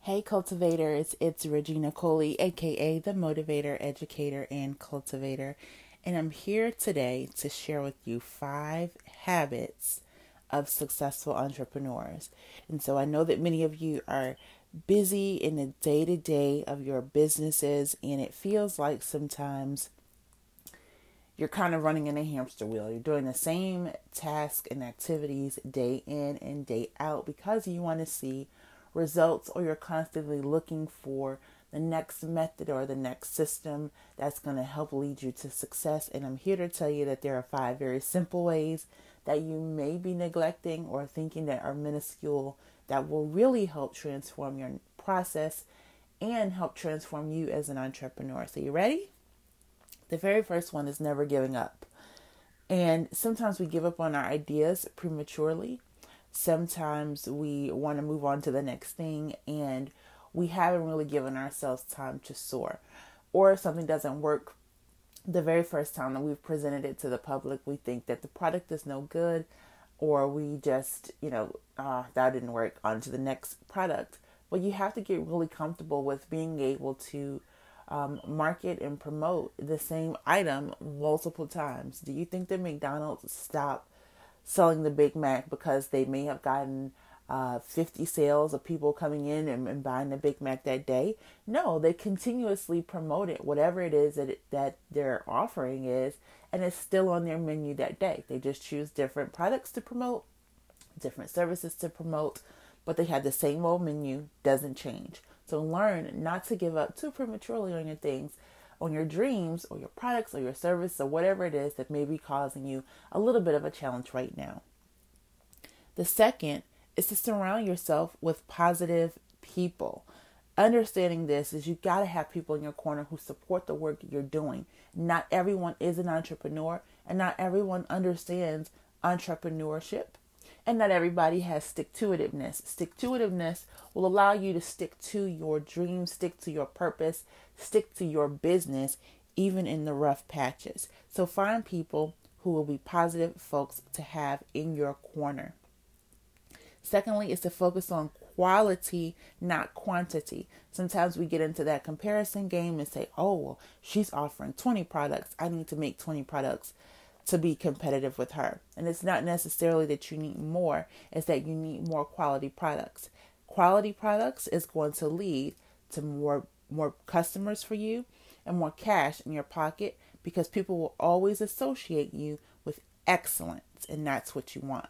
Hey cultivators, it's Regina Coley, aka the Motivator, Educator, and Cultivator, and I'm here today to share with you 5 habits of successful entrepreneurs. And so I know that many of you are busy in the day to day of your businesses, and it feels like sometimes you're kind of running in a hamster wheel. You're doing the same tasks and activities day in and day out because you want to see results, or you're constantly looking for the next method or the next system that's going to help lead you to success. And I'm here to tell you that there are 5 very simple ways that you may be neglecting or thinking that are minuscule that will really help transform your process and help transform you as an entrepreneur. So you ready? The very first one is never giving up. And sometimes we give up on our ideas prematurely. Sometimes we want to move on to the next thing and we haven't really given ourselves time to soar. Or if something doesn't work the very first time that we've presented it to the public, we think that the product is no good, or we just, that didn't work, on to the next product. But you have to get really comfortable with being able to market and promote the same item multiple times. Do you think that McDonald's stopped selling the Big Mac because they may have gotten 50 sales of people coming in and buying the Big Mac that day? No, they continuously promote it, whatever it is that their offering is, and it's still on their menu that day. They just choose different products to promote, different services to promote, but they have the same old menu, doesn't change. So learn not to give up too prematurely on your things, on your dreams or your products or your service or whatever it is that may be causing you a little bit of a challenge right now. The second is to surround yourself with positive people. Understanding this is you got to have people in your corner who support the work you're doing. Not everyone is an entrepreneur, and not everyone understands entrepreneurship. And not everybody has stick-to-itiveness. Stick-to-itiveness will allow you to stick to your dreams, stick to your purpose, stick to your business, even in the rough patches. So find people who will be positive folks to have in your corner. Secondly, is to focus on quality, not quantity. Sometimes we get into that comparison game and say, oh, well, she's offering 20 products. I need to make 20 products to be competitive with her. And it's not necessarily that you need more, it's that you need more quality products. Quality products is going to lead to more customers for you and more cash in your pocket, because people will always associate you with excellence, and that's what you want.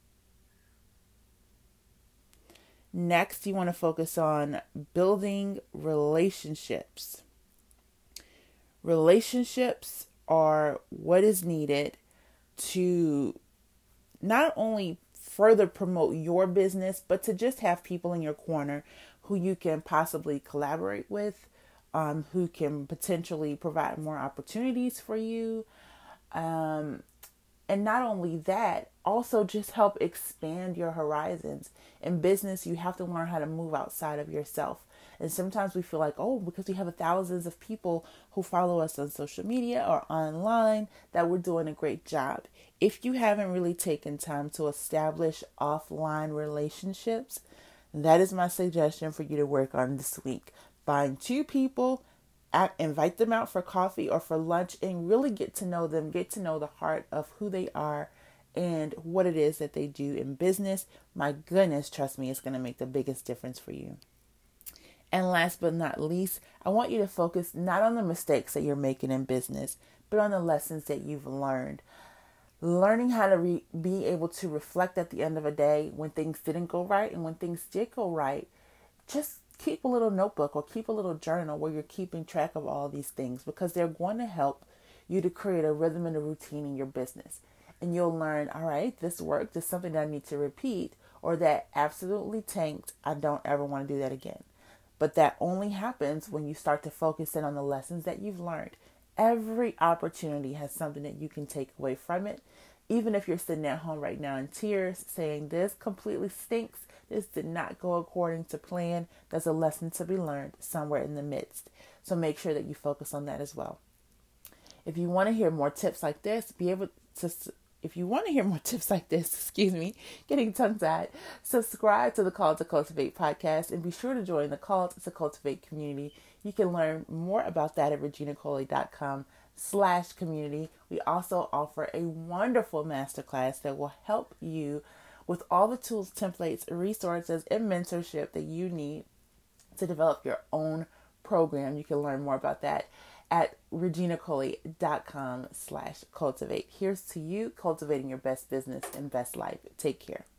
Next, you want to focus on building relationships. Relationships are what is needed to not only further promote your business, but to just have people in your corner who you can possibly collaborate with, who can potentially provide more opportunities for you. And not only that, also just help expand your horizons. In business, you have to learn how to move outside of yourself. And sometimes we feel like, oh, because we have thousands of people who follow us on social media or online, that we're doing a great job. If you haven't really taken time to establish offline relationships, that is my suggestion for you to work on this week. Find 2 people, invite them out for coffee or for lunch, and really get to know them, get to know the heart of who they are and what it is that they do in business. My goodness, trust me, it's going to make the biggest difference for you. And last but not least, I want you to focus not on the mistakes that you're making in business, but on the lessons that you've learned. Learning how to be able to reflect at the end of a day when things didn't go right, and when things did go right, just keep a little notebook or keep a little journal where you're keeping track of all these things, because they're going to help you to create a rhythm and a routine in your business. And you'll learn, all right, this worked, this is something that I need to repeat, or that absolutely tanked, I don't ever want to do that again. But that only happens when you start to focus in on the lessons that you've learned. Every opportunity has something that you can take away from it. Even if you're sitting at home right now in tears saying, this completely stinks, this did not go according to plan, there's a lesson to be learned somewhere in the midst. So make sure that you focus on that as well. If you want to hear more tips like this, be able to if you want to hear more tips like this, getting tongue-tied, subscribe to the Call to Cultivate podcast and be sure to join the Call to Cultivate community. You can learn more about that at reginacoley.com/community. We also offer a wonderful masterclass that will help you with all the tools, templates, resources, and mentorship that you need to develop your own program. You can learn more about that at reginacoley.com/cultivate. Here's to you cultivating your best business and best life. Take care.